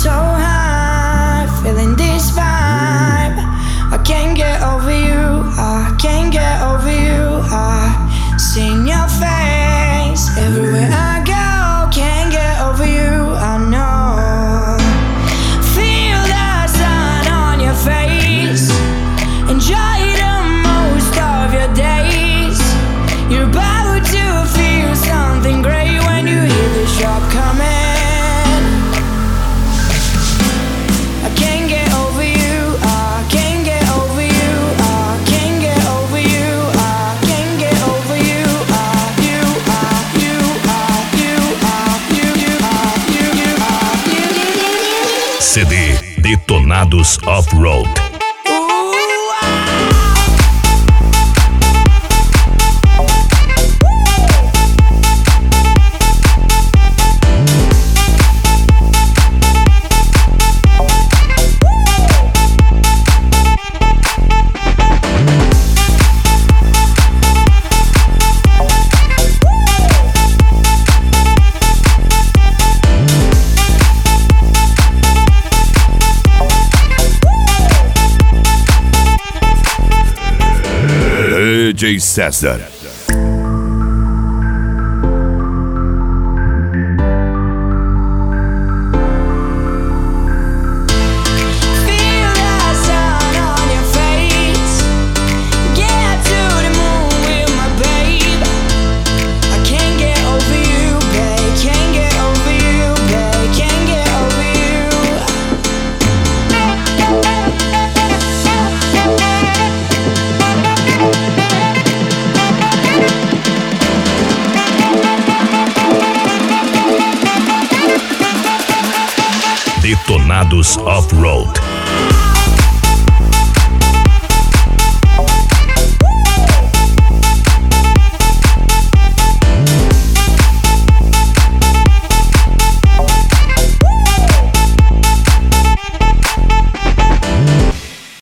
so high, feeling this vibe. I can't get over you, I can't get over you. I seen your face everywhere I go, can't get over you, I know. Feel the sun on your face, enjoy the most of your days. You're about to feel something great when you hear the shot coming. I can't get over you, I can't get over you, I can't get over you, I can't get over you, you, CD Detonados Off-Road. DJ César. Detonados Off-Road.